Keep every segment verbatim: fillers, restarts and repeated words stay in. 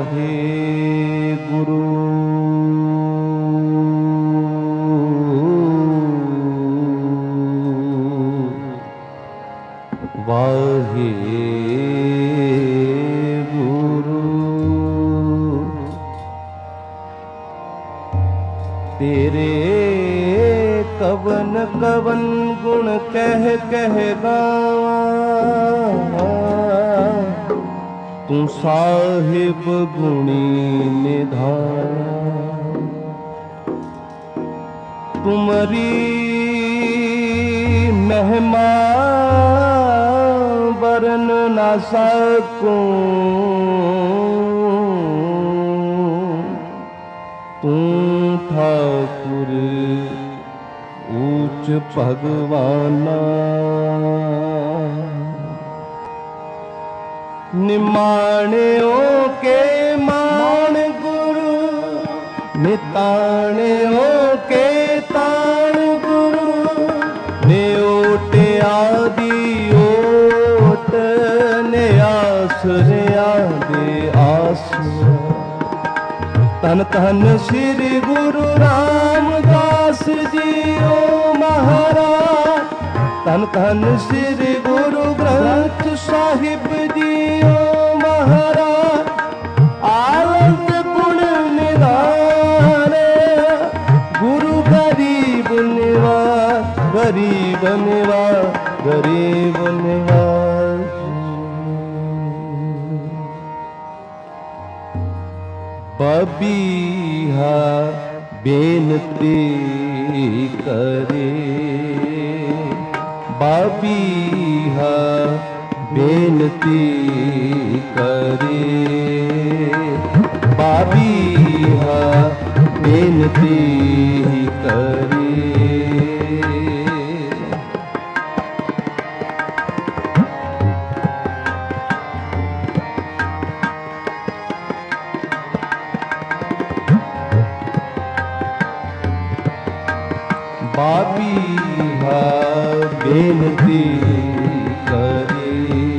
वाहेगुरु वाहेगुरु। तेरे कवन कवन गुण कह कह गावा, तू साहिब गुणी निधाना। तुमरी महिमा बरन ना सकूं, तू ठाकुर ऊंच भगवाना। निमाणियों के मान गुरु, निताणियों के ताण गुरु। न्योटे आदि ओट ने आसरिया दे आस। तन तन श्री गुरु रामदास जी ओ महाराज। तन तन श्री गुरु ग्रंथ साहिब जी ओ महाराज। आनंद गुण निधाने गुरु गरीब निवास, गरीब निवास, गरीब निवास। बबीहा बेनती करे, बबीहा बेनती करे, बबीहा बेनती करे। बाबीहा बेनती करे,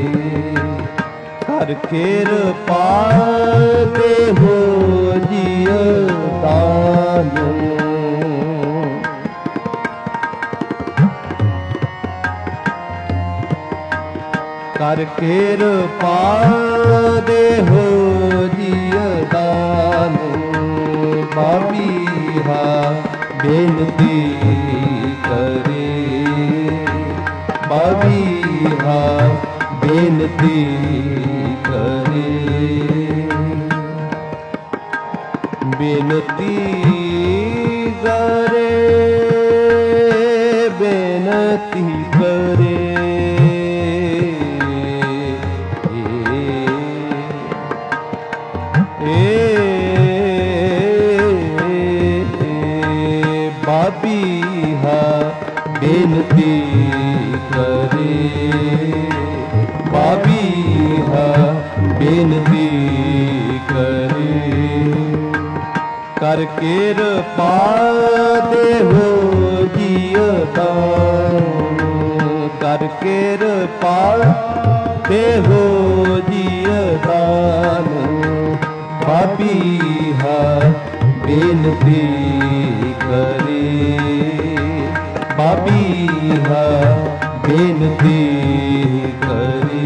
कर कृपा दे हो जिय दान। कर कृपा दे हो जिय दान। बाबीहा बेनती करे, बबीहा बेनती करे। बेनती करे, बेनती करे। ए, बबीहा बेनती करे, बबीहा बेनती करे। कर कृपा दे हो जिय दान। कर कृपा दे हो जिय दान। बबीहा बेनती करे, बबीहा बेनती करे।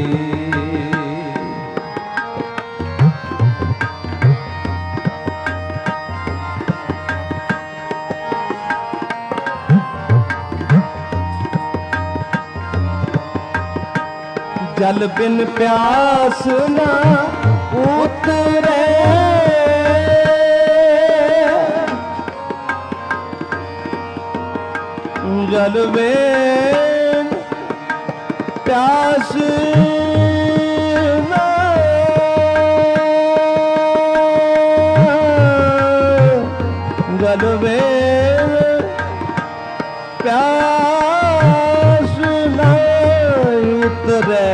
जल बिन प्यास ना उतरे, जल बिन प्यास ना, जल बिन प्यास ना उतरे।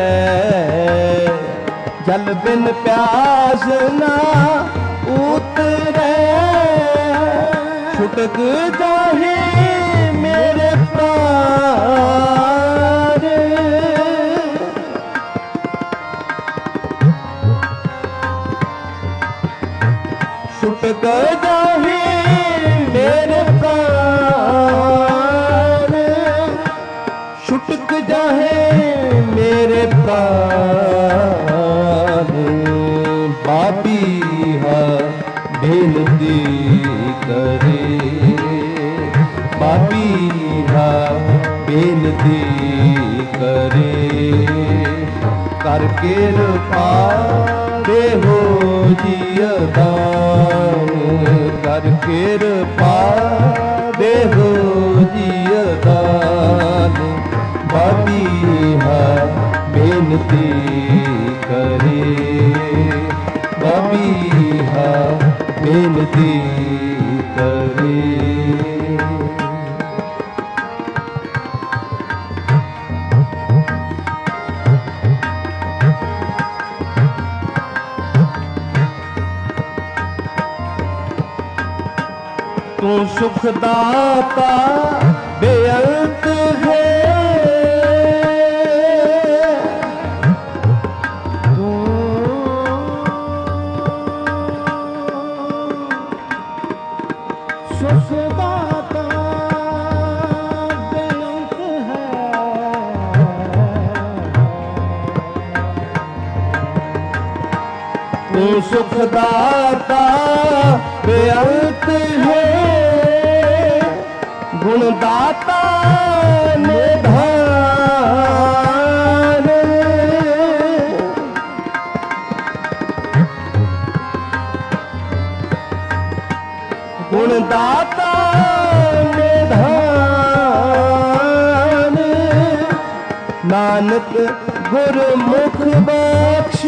जल बिन प्यास ना उतरे, छुटक जाहे मेरे प्राण। छुटक जाहे मेरे प्राण, छुटक जाहे मेरे प्राण। बाबीहा बेनती करे, बाबीहा बेनती करे। कर किरपा देहो जिय दान, कर किरपा देहो जिय दान। बाबीहा बेनती करे, बाबीहा बेनती करे। तू सुखदाता बेअंत है, तू सुखदाता बेअंत है। तू सुखदाता बेअंत है, गुणदाता निधान। गुणदाता निधान। नानक गुरमुख बख्श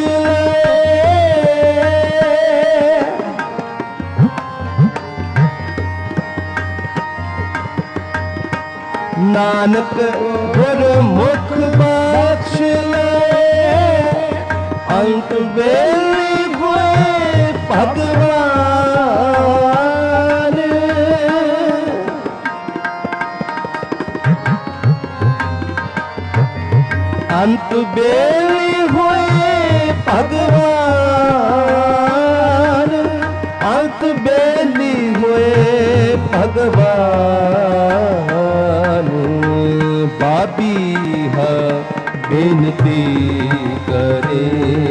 नानक गुरमुख बख्श ले। अंत बेली हुए भगवान, अंत बेली हुए भगवान, अंत बेली हुए भगवान। बाबीहा बेनती करे,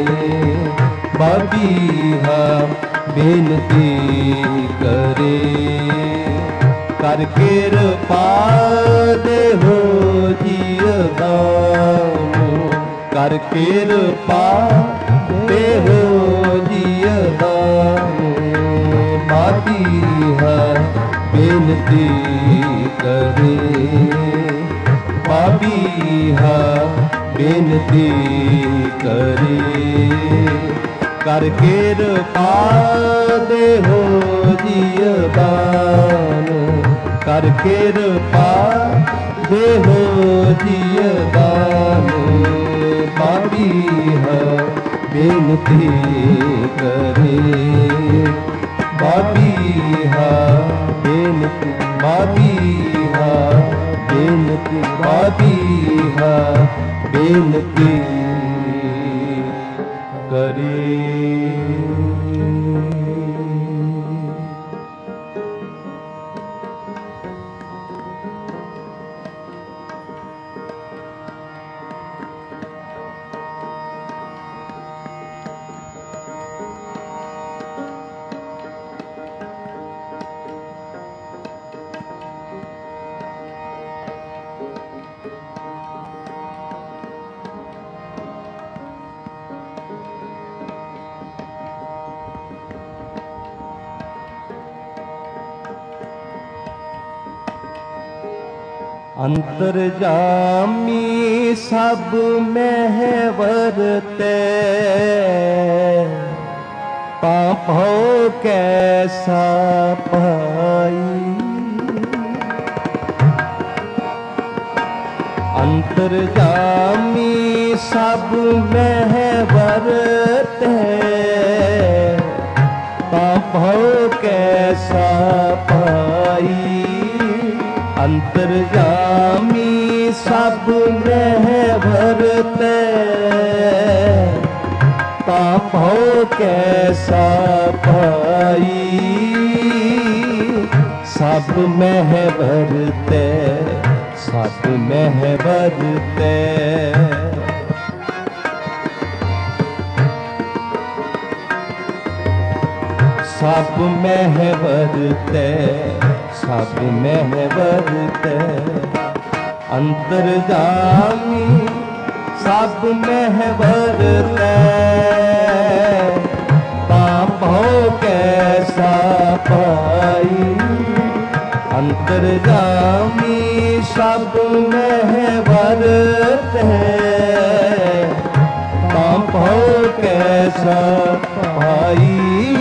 बाबीहा बेनती करे। कर किरपा देहो जिय दान, कर किरपा देहो जिय दान। बाबीहा बेनती करे, बाबीहा बेनती करे। कर किरपा देहो जिय दान, कर किरपा देहो जिय दान। बाबीहा बेनती करे, बाबीहा बेनती, बाबीहा बेनती, बाबीहा बेनती करे। अंतरजामी सब महवर ते, पापो कैसा पाई। अंतरजामी सब महवर ते, पापो कैसा पाई। अंतरजामी सब महवर ते, पापो कैसा पाई। सब महवर ते सब महवर ते सब महवर ते सब महवर ते अंतर्जामी सब महवर ते पापो कैसा पाई अंतर्जामी सब महवर ते पापो कैसा पाई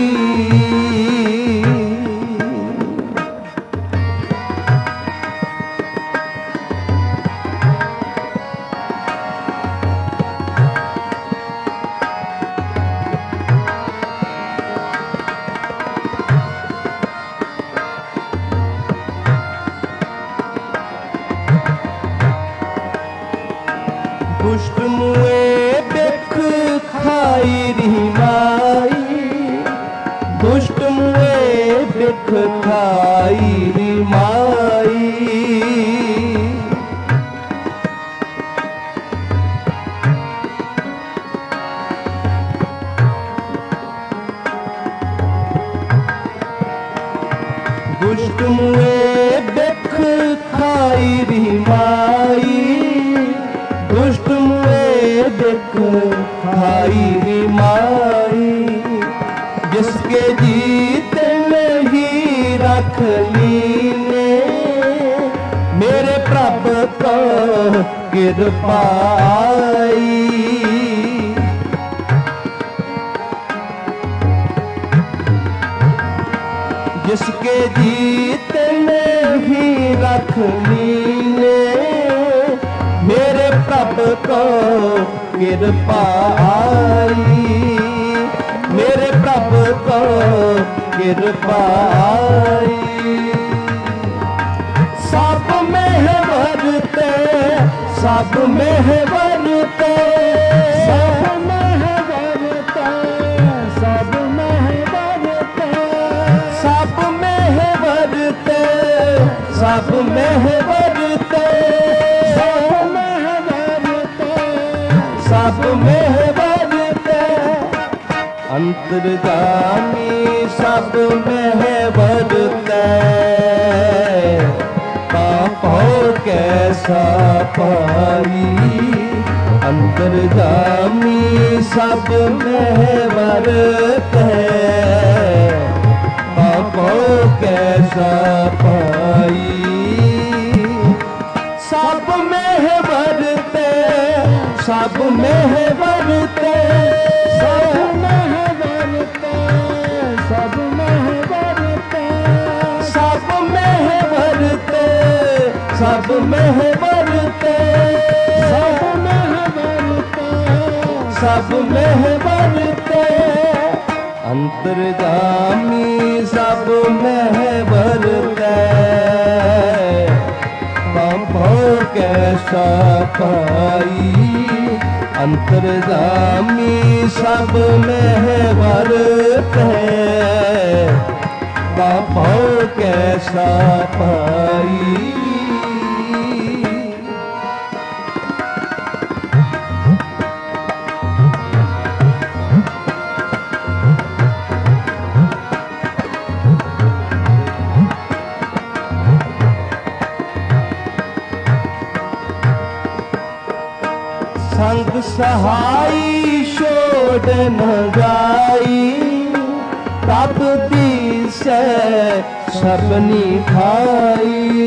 दुष्ट मुए बिख खाई री माई दुष्ट मुए बिख खाई री माई दुष्ट मुए बिख खाई री माई दुष्ट मुए बिख खाई री माई जिसके जीत नहीं रख लीने मेरे प्रभ को कृपाई जिसके जीत नहीं रख लीने मेरे प्रभ को कृपा आई मेरे प्रभ को कृपा आई सब महवर ते सब महवर ते सब महवर ते सब महवर ते सब महवर ते सब महवर ते सब महवर ते अंतर्जामी सब महवर ते पापो कैसा पाई अंतर्जामी सब महवर ते पापो कैसा पाई सब महवर ते सब महवर ते सब महवर ते सब महवर ते सब महवर ते सब महवर ते सब महवर ते सब महवर ते अंतर्जामी सब महवर ते पापो कैसा पाई अंतर्जामी सब महवर ते पापो कैसा पाई संग सहाई छोड़ न जाई तब दी से सबनी खाई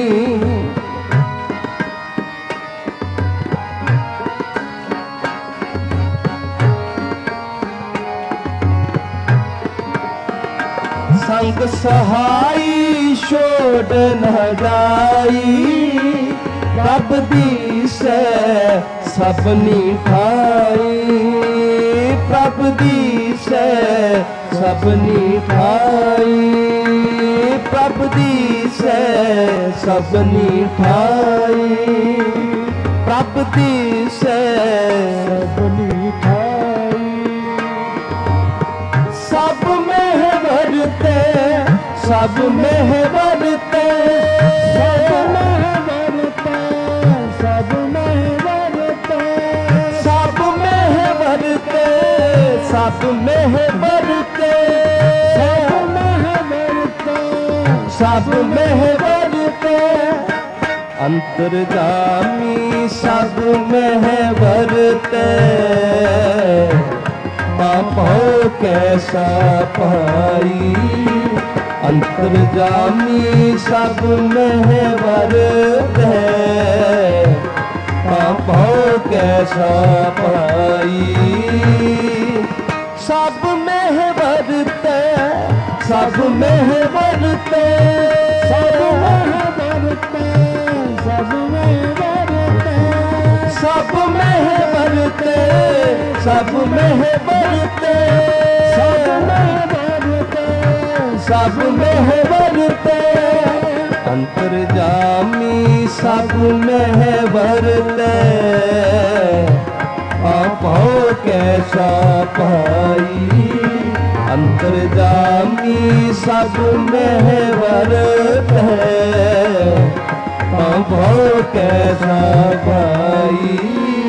संग सहाई छोड़ न जाई तब दी से सबनी खाई प्रभ दी से सबनी खाई प्रभ दी से सबनी खाई प्रभ दी से सबनी खाई सब महवर ते सब में वरते, सब में वरते, सब में वरते, सब में वरते, सब में वरते, सब में वरते, अंतर्जामी सब में वरते, पापों कैसा पाई, अंतर्जामी सब में वरते, पापों कैसा पाई, सब में वरते, सब में वरते, सब में वरते, सब में वरते, सब में वरते, सब में वरते, सब में वरते, अंतर्जामी सब में वरते, पापों कैसा पाई, अंतर्जामी सब में वरते, पापों कैसा पाई।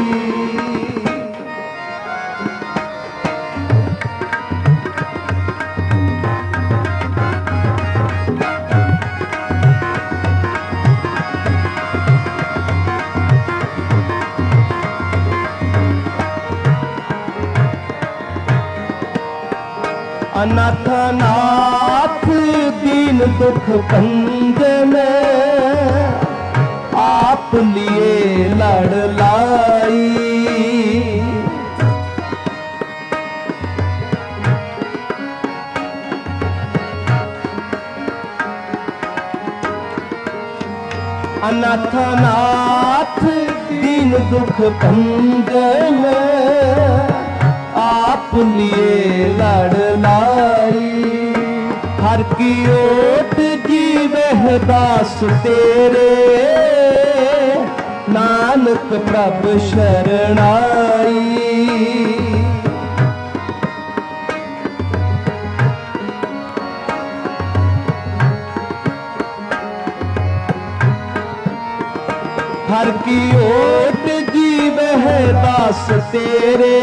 अनाथनाथ दीन दुख भंजन, आप लिए लड़ लाई, अनाथनाथ दीन दुख भंजन, आप लिए लड़ लाई, हर की ओट जीवह दास तेरे, नानक प्रभु शरणाई, हर की ओट जीवह दास तेरे,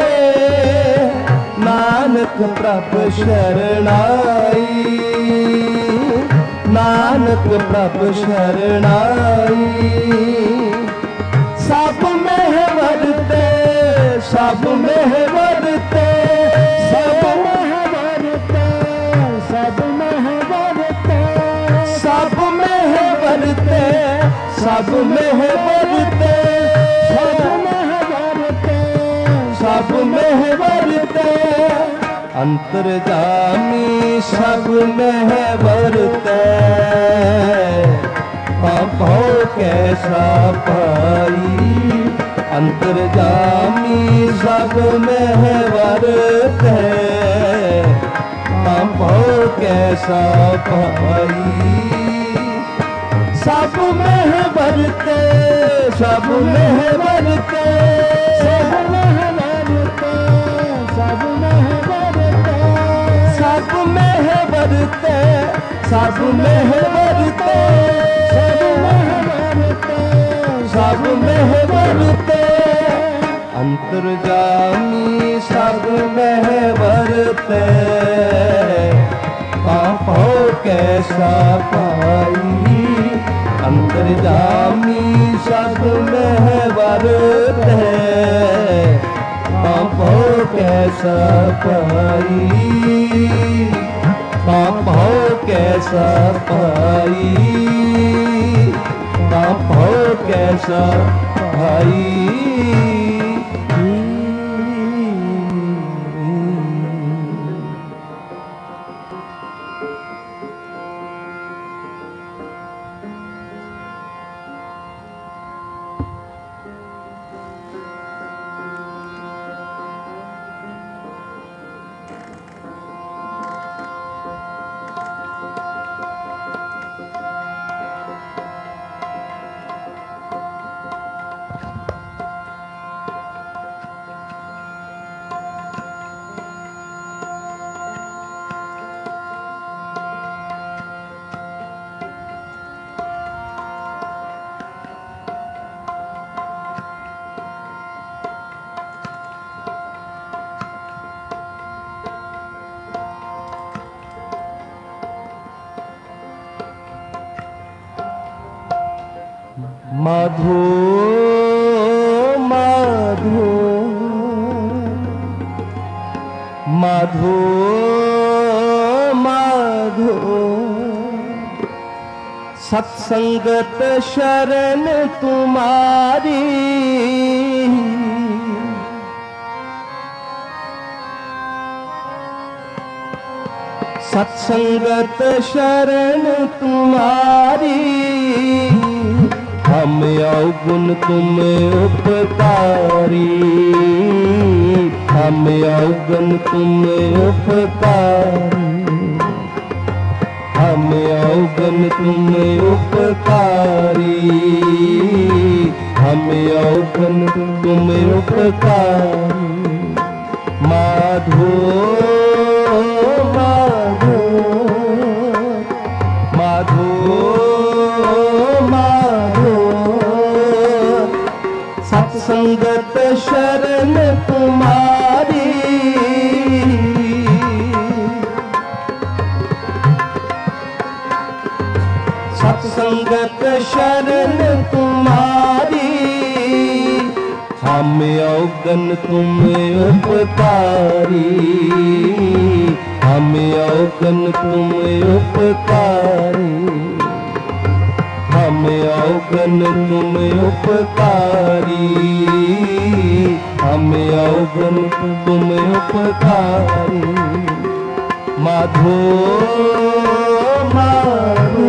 नानक प्रभु शरणाई, नानक प्रभु शरणाई, सब में वरते, सब में वरते, सब में वरते, सब में वरते, सब में वरते, सब में वरते, सब में वरते, अंतर्जामी सब में वरते, पापों कैसा पाई, अंतर्जामी सब में वरते, पापों कैसा पाई, सब में वरते, सब में वरते, सब में वरते, सब में वरते, सब में वरते, सब में वरते, सब में वरते, अंतर्जामी सब में वरते, पापों कैसा पाई, अंतर्जामी सब में वरते, पापों कैसा पाई, पापों कैसा पाई, पापों कैसा पाई। माधो माधो माधो माधो सत्संगत शरण तुम्हारी सत्संगत शरण तुम्हारी हम अवगुण तुम उपकारी हम अवगुण तुम उपकारी हम अवगुण तुम उपकारी हम अवगुण तुम उपकारी माधो माधो माधो माधो सत्संगत शरण तुम्हारी सत्संगत शरण तुम्हारी हम अवगुण तुम उपकारी हम अवगुण तुम उपकारी हम अवगुण तुम उपकारी हम अवगुण तुम उपकारी माधो माधो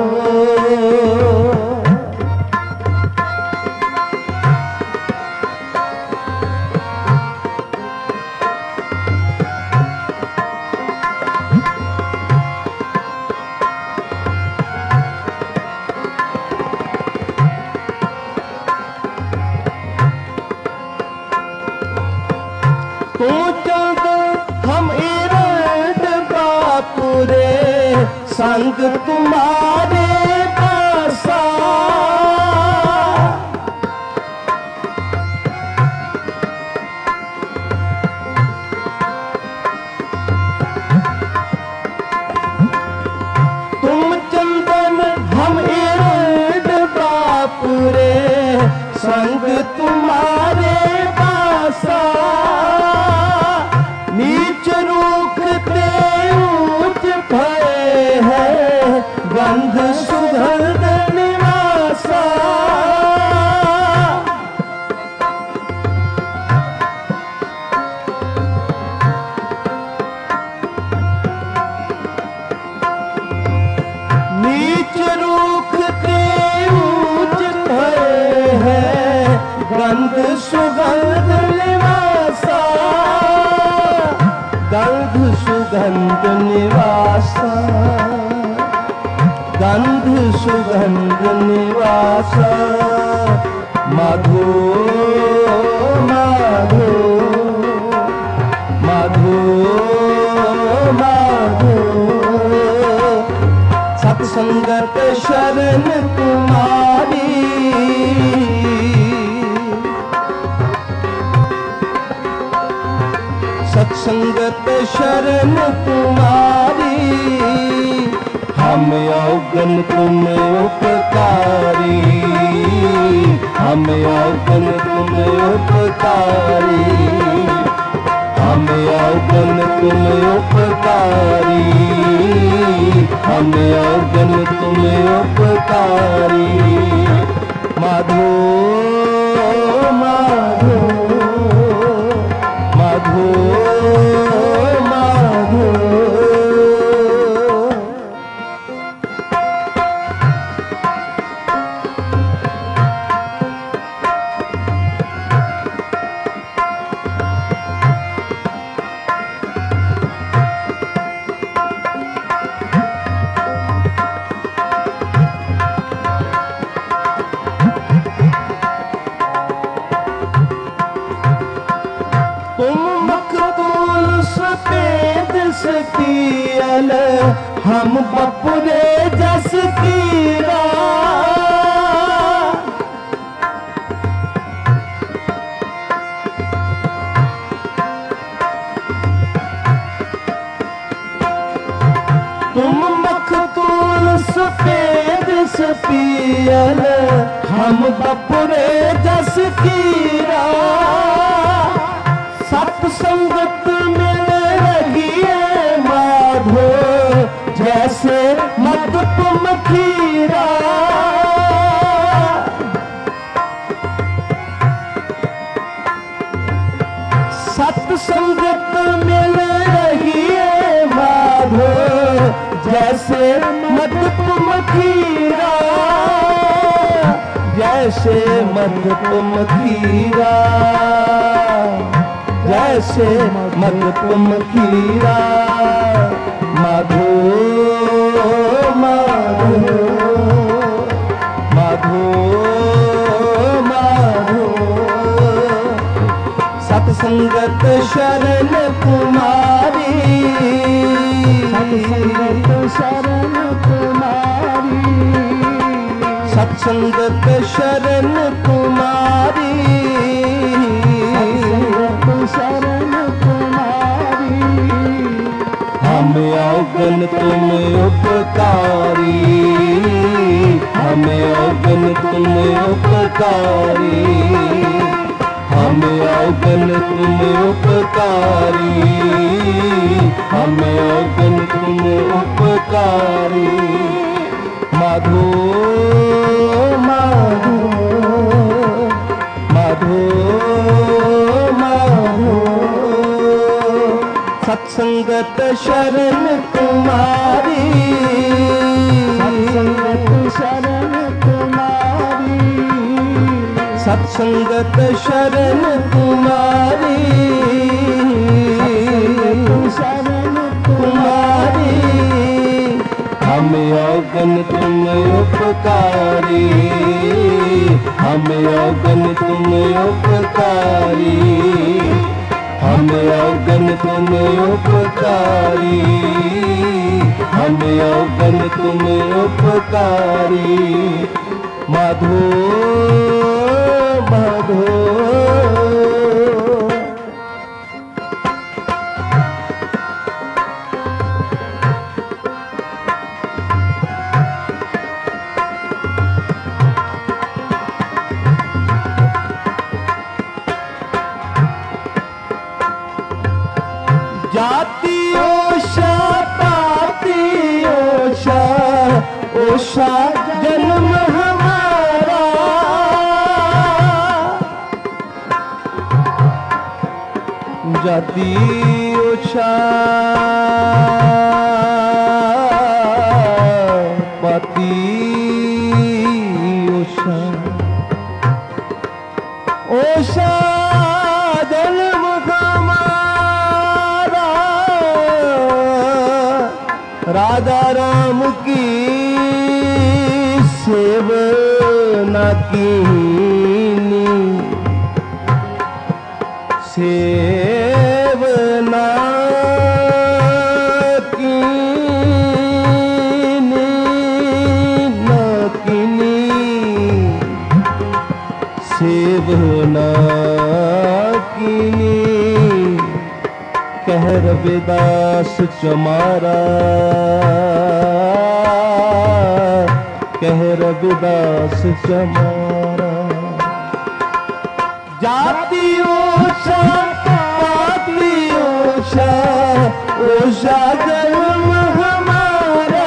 संग तुम्हारे पासा तुम चंदन हम इरड बापुरे संग तुम्हारे पासा नीच रूखते ऊंच भय है गंध सुगंध निवासा नीच रूखते ऊंच भय है गंध सुगंध निवासा गंध सुगंध निवासा गंध सुगंध निवासा माधो माधो माधो माधो सत्संगत शरण तुम्हारी सत्संगत शरण तुम्हारी हम अवगुण तुम उपकारी हम अवगुण तुम उपकारी हम अवगुण तुम उपकारी हम अवगुण तुम उपकारी माधो माधो माधो माधो सतियल हम बपुरे जस कीरा तुम मखतूल सफेद सपियल हम बपुरे जस कीरा सत्संगत में रहिए माधो जैसे मत तुम खीरा सत्संगत में रहिए माधो जैसे मत तुम खीरा जैसे मत तुम खीरा जैसे मत तुम खीरा माधो माधो माधो माधो सत्संगत शरण तुम्हारी सत्संगत शरण तुम्हारी सत्संगत शरण तुम्हारी सत्संगत शरण तुम्हारी हम अवगन तुम उपकारी हम अवगन तुम उपकारी हम अवगन तुम उपकारी हम अवगन तुम उपकारी माधो माधो माधो माधो सत्संगत शरण तुम्हारी सत्संगत शरण तुम्हारी सत्संगत शरण तुम्हारी शरण तुम्हारी हम अवगन तुम उपकारी हम अवगन तुम उपकारी हम अवगन तुम उपकारी हम अवगन तुम उपकारी माधो माधो जाति ओषा पाति ओषा ओषा जन्म हमारा जाति ओषा पाति ओषा ओषा जन्म राधा राम की सेवना कीनी सेवना कीनी न कीनी सेवना कीनी कह रविदास चमारा कह रविदास चमारा जाति ओषा पाति ओषा ओषा जन्म हमारा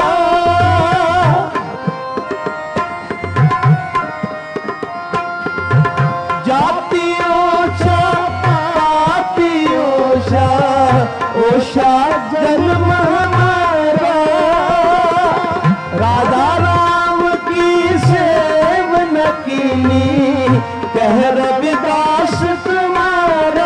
जाति ओषा पाति ओषा ओषा जन्म हमारा राधा राम की सेवन कीनी कह रविदास तुम्हारा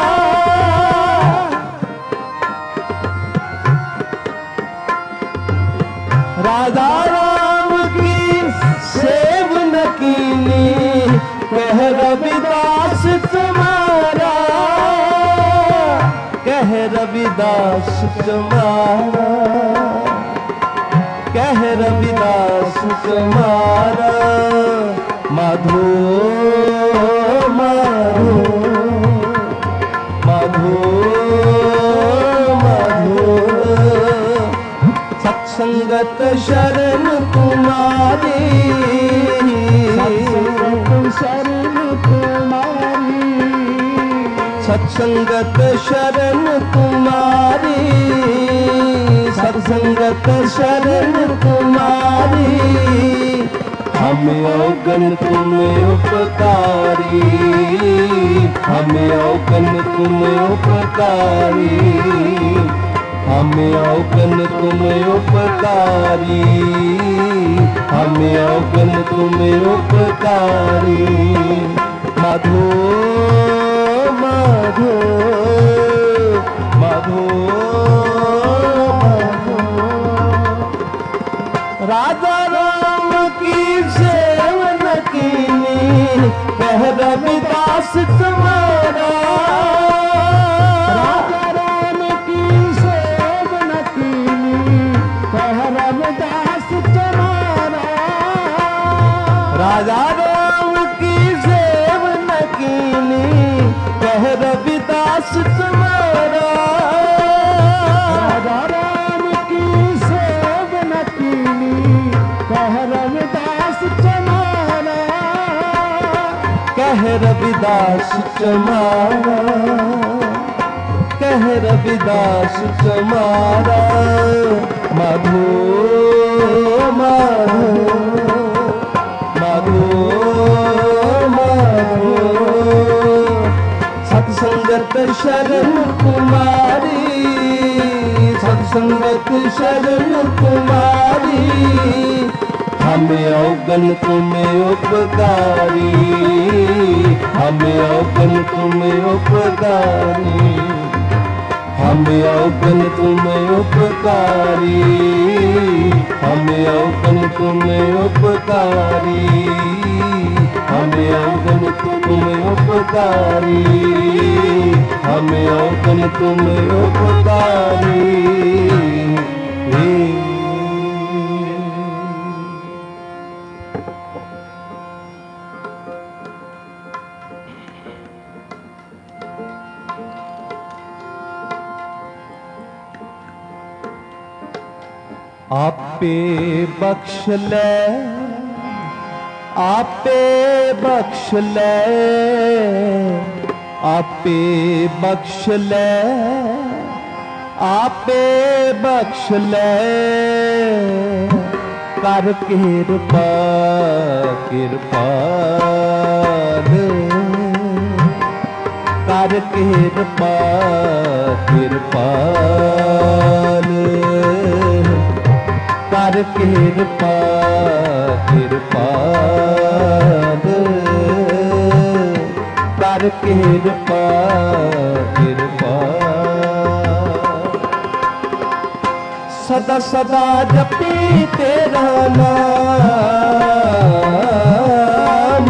राधा राम की सेवन कीनी कह रविदास तुम्हारा कह रविदास तुम्हारा कह रविदास तुम्हारा माधो माधो माधो माधो सत्संगत शरण तुम्हारी सत्संगत शरण तुम्हारी, सत्संगत शरण तुम्हारी, हम औगन तुम उपकारी, हम औगन तुम उपकारी, हम औगन तुम उपकारी, हम औगन तुम उपकारी। माधो माधो माधो माधो, राजा राम की सेवन कीनी, कह रविदास तुम्हारा, राजा राम की सेवन कीनी, कह रविदास तुम्हारा, राजा राम की सेवन कीनी, कह रविदास तुम्हारा, राजा राम की सेवन कीनी, कह रविदास तुम्हारा, कह रविदास तुम्हारा, कह रविदास तुम्हारा। माधो माधो माधो माधो, सत्संगत शरण तुम्हारी, सत्संगत शरण तुम्हारी, हम औगन तुम उपकारी, हम औगन तुम उपकारी, हम औगन तुम उपकारी, हम औगन तुम उपकारी, हम औगन तुम उपकारी, हम औगन तुम उपकारी। आपे बख्श ले, आपे बख्श ले, आपे बख्श ले, आपे बख्श ले, कर कृपा कृपाल, कर कृपा कृपाल, कर कृपा कृपाल, कर कृपा कृपाल। सदा सदा जपी तेरा नाम,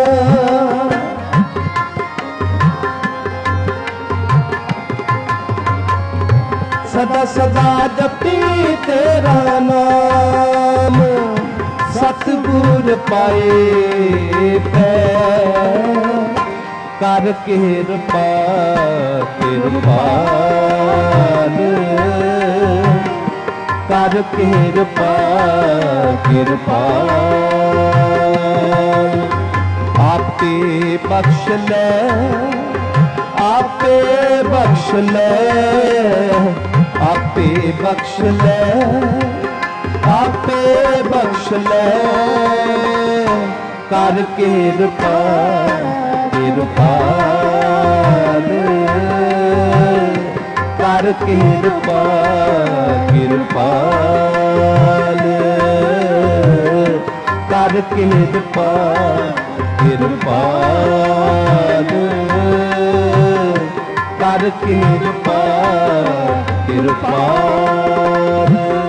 सदा सदा जपी तेरा नाम, सतगुर पाए पै, कर कृपा कृपाल, कर कृपा कृपाल। आपे बख्श ले, आपे बख्श ले, आपे बख्श ले, आपे बख्श ले, कर कृपा कृपाल, कर कृपा कृपाल, कर कृपा कृपाल, कर कृपा कृपाल।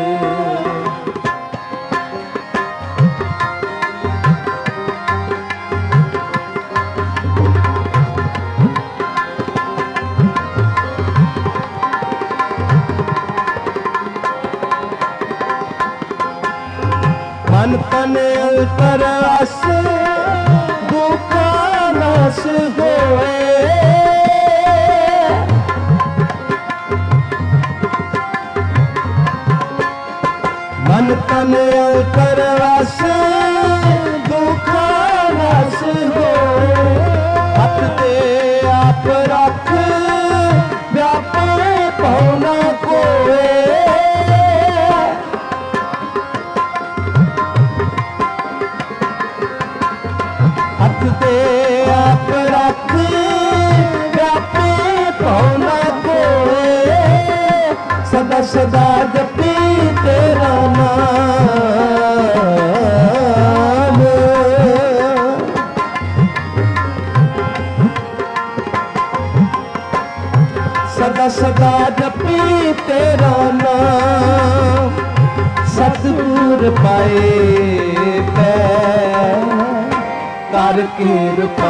मन तन तरस दुखा नाश होए, मन तन तरस दुखा नाश होए, हथ दे आप रख सदा जपी तेरा नाम, सतगुर पाए कर कृपा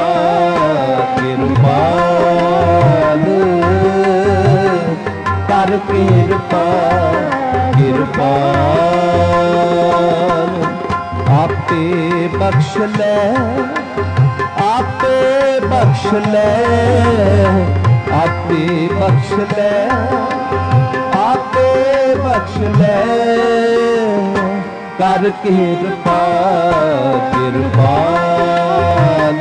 कृपाल, कर कृपा कृपाल। आपे बख्श ले, आपे बख्श ले, आपे बख्श ले, आपे बख्श ले, कर कृपा कृपाल,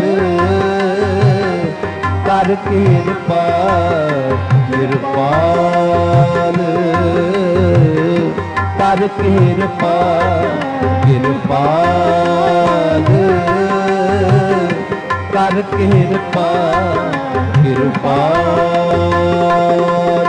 कर कृपा कृपाल, कर कृपा कृपाल, कर कृपा कृपाल।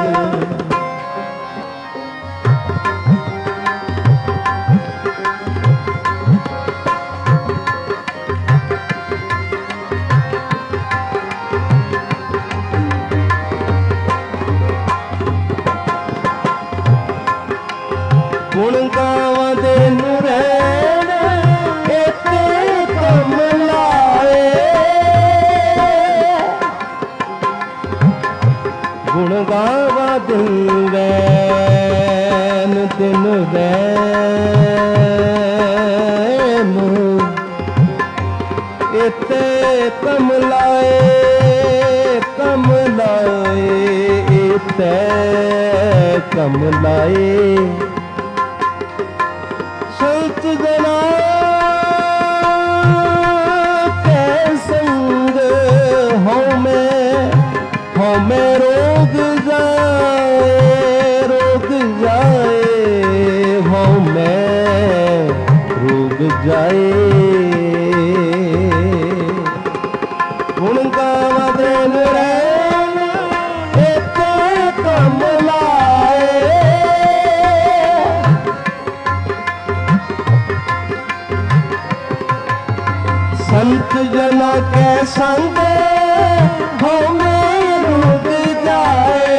गुण गावां दे नूरैन इते कमलाए, गुण गावां दिन रैन दिन रैन इते कमलाए, कमलाए इते कमलाए। संत जना के संग हो में, हो में रोग जाए, रोग जाए, हो में रोग जाए। गुण गावां दे नूरैन इते कमलाए, संत जना के संग हो में रोग जाए।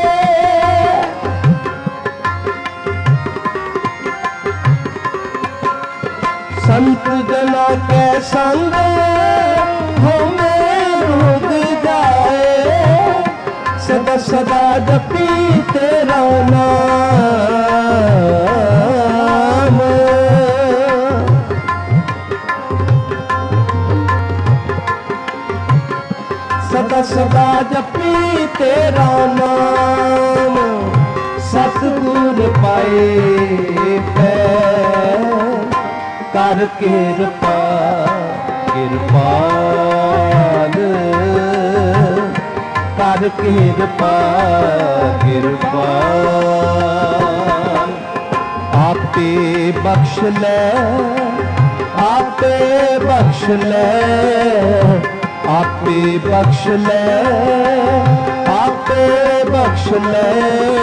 संत जना के संग हो में रोग जाए, सदा सदा जपी तेरा नाम, सदा सदा जपी तेरा नाम, सतगुर पाए कर कृपा कृपाल, कर कृपा कृपाल। आपे बख्श ले, आपे बख्श ले, आपे बख्श ले, आपे बख्श ले,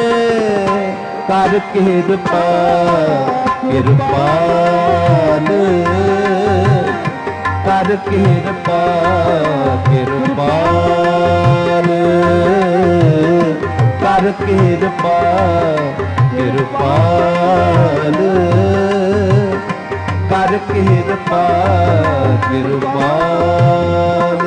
कर कृपा कृपाल, कर कृपा कृपाल, कर कृपा कृपाल, कर कृपा कृपाल।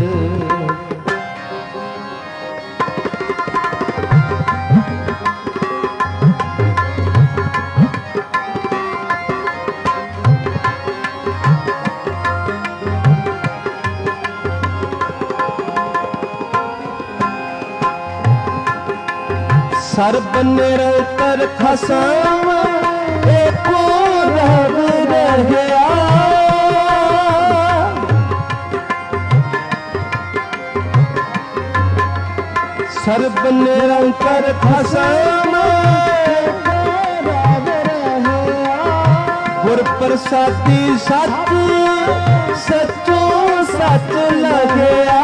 सर्ब निरंतर खसम एको रब रहया, सर्ब निरंतर खसम रब रहया। गुर प्रसादी सच सचो सच लगया,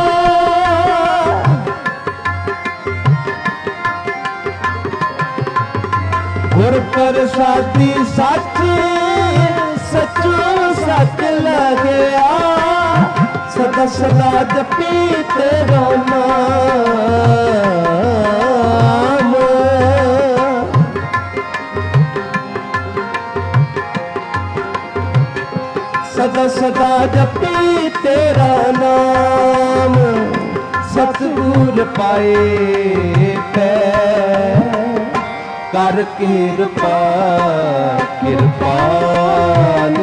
गुर प्रसादी सच सचो सच लगया। सदा सदा जपी तेरा नाम, सदा सदा जपी तेरा नाम, सतगुर पाए पै कर कृपा कृपाल,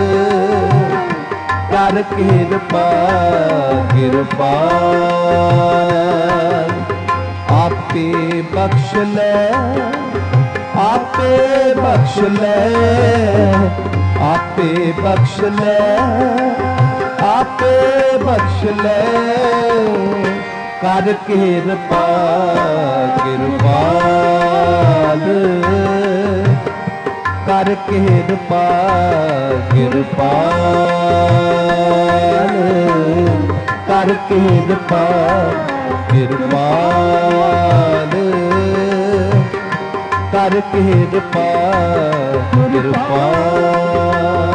कर कृपा कृपाल। आपे बख्श ले आपे बख्श ले आपे बख्श ले आपे बख्श ले कर कृपा कृपाल, कर कृपा कृपाल, कर कृपा कृपाल, कर कृपा कृपाल।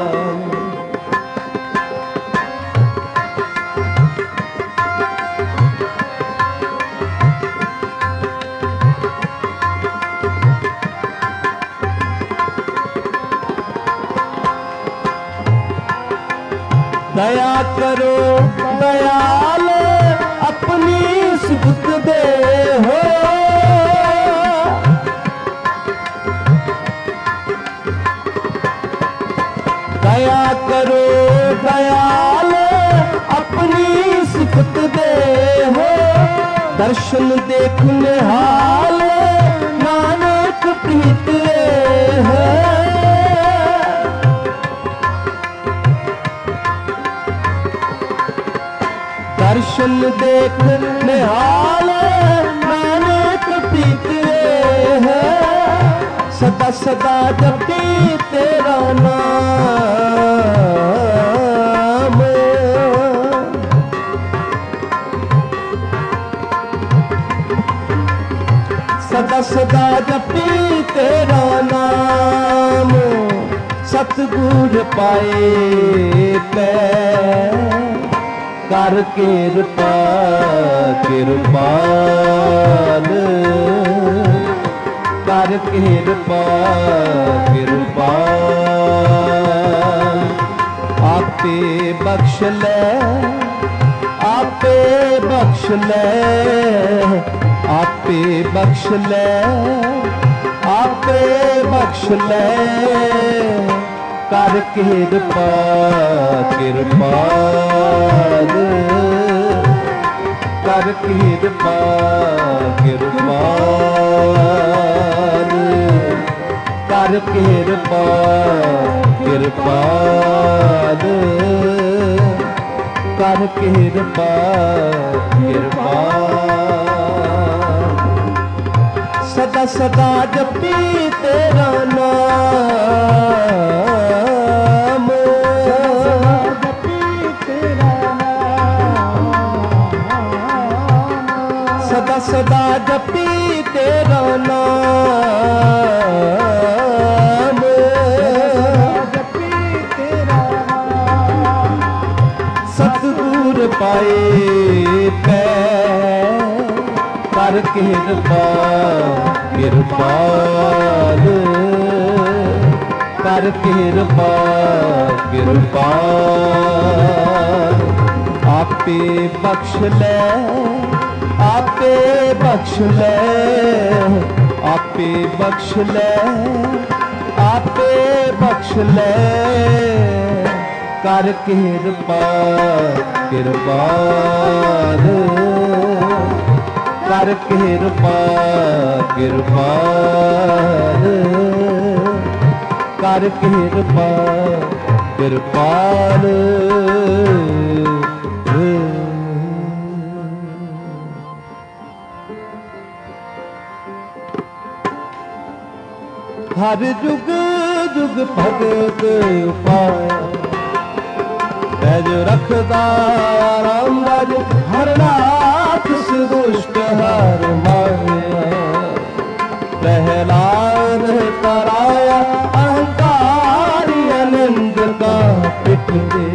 दया करो दयाल अपनी सुबुत दे हो, दया करो दयाल अपनी सिफत दे हो। दर्शन देख निहाल नानक प्रीत है, दर्शन देख निहाल नानक प्रीत है। सदा सदा जपी तेरा नाम, सदा सदा जपी तेरा नाम, सतगुर पाए पै कर कृपा कृपाल, कर कृपा कृपाल। आपे बख्श ले आपे बख्श ले आपे बख्श ले आपे बख्श ले कर कृपा कृपाल, कर कृपा कृपाल, कर कृपा कृपाल, कर कृपा कृपाल। सदा सदा जपी तेरा नाम, सदा सदा जपी तेरा नाम, सतगुर पाए पै कर कृपा कृपाल, कर कृपा कृपाल। आपे बख्श ले आपे बख्श ले आपे बख्श ले आपे बख्श ले कर कृपा कृपाल, कर कृपा कृपाल, कर कृपा कृपाल। हर जुग जुग भगत पाया पैज रखदा राम राज, हर नाथ दुष्ट हर माया। प्रहलाद तराया अहंकारी आनंद का पिट दे,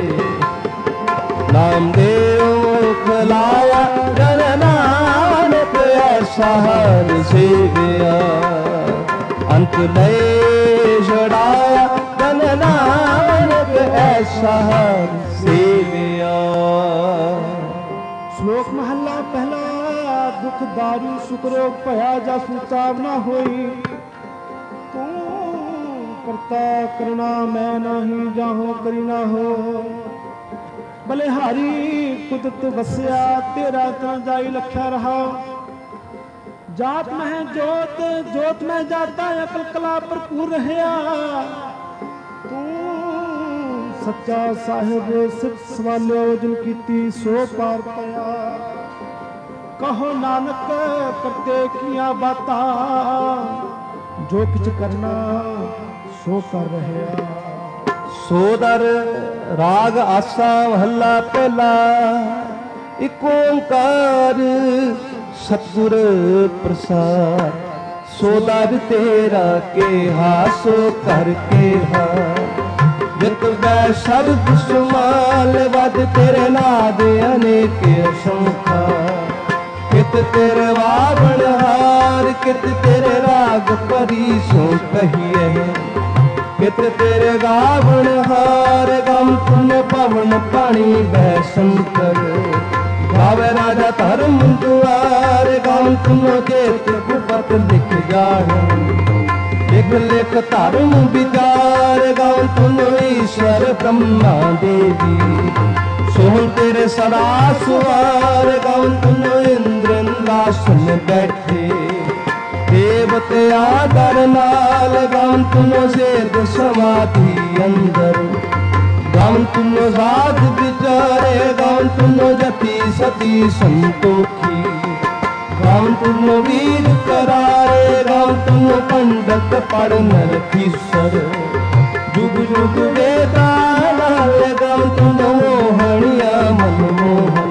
नामदेव खिलाया जन नानक ऐसा हर से गया। अंत ले छड़ाया जन नानक ਐਸਾ ਹਰ ਸੇਵਿਆ। ਸ਼ਲੋਕ ਮਹੱਲਾ ਪਹਿਲਾ। ਦੁਖ ਦਾਰੂ ਸੁਖ ਰੋਗ ਭਇਆ ਜਾਸੂ ਚਾਵ ਨਾ ਹੋਈ। ਤੂੰ ਕਰਤਾ ਕਰਨਾ ਮੈਂ ਨਹੀਂ ਜਾਹੋ ਕਰੀ ਨਾ ਹੋ। ਬਲਿਹਾਰੀ ਕੁਦਰਤ ਵਸਿਆ ਤੇਰਾ ਤਾਂ ਜਾਈ ਲਖਿਆ ਰਹਾ। ਜਾਤ ਮਹਿ ਜੋਤ ਜੋਤ ਮਹਿ ਜਾਤਾ ਅਕਲ ਕਲਾ ਭਰਪੂਰ ਰਹਿਆ। ਤੂੰ ਸੱਚਾ ਸਾਹਿਬ ਸਿਫਤ ਸਵਾਲਿਓ ਜਿਨ ਕੀਤੀ ਸੋ ਪਾਰ ਪਿਆ। ਕਹੋ ਨਾਨਕ ਕਰਤੇ ਕੀਆਂ ਬਾਤਾਂ ਜੋ ਕਿਛ ਕਰਨਾ ਸੋ ਕਰ ਰਹਿਆ। ਸੋ ਦਰ ਰਾਗ ਆਸਾ ਮਹੱਲਾ ਪਹਿਲਾ। ਇਕ ਓੰਕਾਰ ਸਤਿਗੁਰ ਪ੍ਰਸਾਦ। ਸੋ ਦਰ ਤੇਰਾ ਕੇਹਾ ਸੋ ਕਰ ਕੇਹਾ। ਜਿਤ ਬੈ ਸ਼ਬਦ ਸੁਮਾਲ ਵਦ ਤੇਰੇ ਨਾਦ ਅਨੇਕ ਅਸੰਖਾ। ਕਿਤ ਤੇਰੇ ਵਾਵਣ ਹਾਰ ਕਿਤ ਤੇਰੇ ਰਾਗ ਪਰੀ ਸੋ ਕਹੀਏ। ਕਿਤ ਤੇਰੇ ਗਾਵਣ ਹਾਰ ਗਮ ਤੁਮ ਪਵਨ ਪਾਣੀ ਬੈ ਸੰਕਰ। ਗਾਵੇ ਰਾਜਾ ਧਰਮ ਦੁਆਰ ਗਮ ਤੁਮ ਜੇਤ ਗੁਪਤ ਲਿਖ ਜਾਣ। ਲਿਖ ਲਿਖ ਧਰਮ ਵਿਚਾਰ ਗਮ ਤੁਮ ਈਸ਼ਵਰ ਬ੍ਰਹਮਾ ਦੇਵੀ। ਸੋਹਣ ਤੇਰੇ ਸਦਾ ਸੁਵਾਰ ਗਮ ਤੁਮ ਇੰਦਰ ਇੰਦਰਾਸਨ ਬੈਠੇ। ਦੇਵਤ ਆਦਰ ਨਾਲ ਗਮ ਤੁਮ ਸੇਧ ਸਮਾਧੀ ਅੰਦਰ। ਗਮ ਤੁਮ ਸਾਧ ਵਿਚਾਰੇ ਗਮ ਤੁਮ ਜਤੀ ਸਤੀ ਸੰਤੋਖੀ। ਗਮ ਤੁਮ ਵੀਰ ਕਰਾਰੇ ਗਮ ਤੁਮ ਪੰਡਤ ਪੜ ਨਰਖੀਸਰ। ਜੁਗ ਜੁਗ ਵੇਦਾ ਨਾਲ ਗਮ ਤੁਮ ਮੋਹਣਿਆ ਮਨਮੋਹਨ।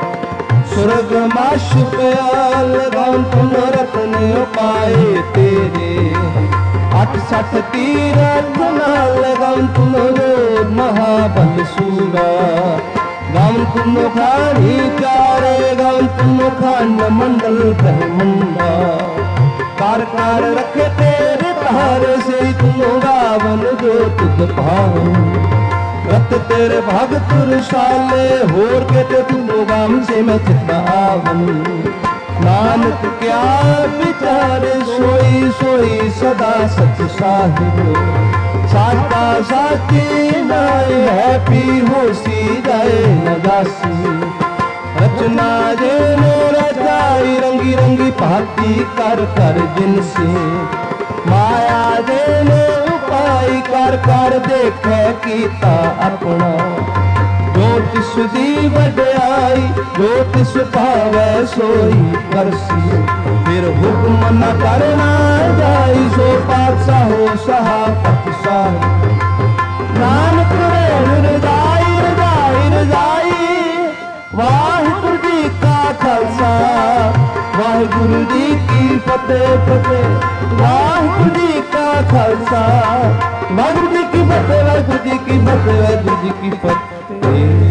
ਸੁਰਗ ਮਾਸ਼ ਪਿਆਲ ਗਮ ਤੁਮ ਰਤਨ ਉਪਾਏ ਤੇਰੇ। ਅਠ ਸਠ ਤੀਰਥ ਨਾਲ ਗਮ ਤੁਮ ਰੋਗ ਮਹਾਬਲ ਸੂਰਾ। ਗਮ ਤੁਮ ਖਾਣੀ ਚਾਰੇ ਗਮ ਤੁਮ ਖੰਡ ਮੰਡਲ ਬ੍ਰਹਮੰਡਾ। ਕਰ ਕਰ ਰਖੇ ਤੇਰੇ ਧਾਰ ਸੇ ਤੁਮ ਗਾਵਨ ਜੋ ਤੁਧ ਭਾਉ। ਰਤ ਤੇਰੇ ਭਗਤ ਰਸਾਲੇ ਹੋਰ ਕਿਤੇ ਤੁਮ ਗਮ ਸੇ ਮੈਂ ਚਿਤ ਆਵਨ। ਨਾਨਕ ਕਿਆ ਵਿਚਾਰੇ ਸੋਈ ਸੋਈ ਸਦਾ ਸਚ ਸਾਹਿਬ। ਸਾਚਾ ਸਾਚੀ ਨਾਏ ਹੈ ਪੀ ਹੋਸੀ ਜਾਏ ਨ ਜਾਸੀ। ਰਚਨਾ ਜੇ ਨੇ ਰਚਾਈ ਰੰਗੀ ਰੰਗੀ ਭਾਤੀ ਕਰ ਕਰ ਜਿਨਸੀ। ਮਾਇਆ ਜੇ ਨੇ ਉਪਾਈ ਕਰ ਕਰ ਦੇਖੈ ਕੀਤਾ ਆਪਣਾ। ਜੋ ਤਿਸ ਦੀ ਵਡਿਆਈ ਜੋ ਤਿਸ ਭਾਵੈ ਸੋਈ ਕਰਸੀ। ਫਿਰ ਹੁਕਮ ਨ ਕਰਨਾ ਜਾਈ ਸੋ ਪਾਤਸ਼ਾਹੋ ਸਹਾ ਪਤਸ਼ਾਹੀ। ਨਾਨਕ ਰੇਣ ਰਜਾਈ ਰਜਾਈ ਰਜਾਈ। ਵਾਹਿਗੁਰੂ ਜੀ ਕਾ ਖਾਲਸਾ ਵਾਹਿਗੁਰੂ ਜੀ ਕੀ ਫਤਿਹ ਫਤਿਹ। ਵਾਹਿਗੁਰੂ ਜੀ ਕਾ ਖਾਲਸਾ ਵਾਹਿਗੁਰੂ ਜੀ ਕੀ ਫਤਿਹ ਵਾਹਿਗੁਰੂ ਜੀ ਕੀ ਫਤਿਹ ਵਾਹਿਗੁਰੂ ਜੀ ਕੀ ਫਤਿਹ।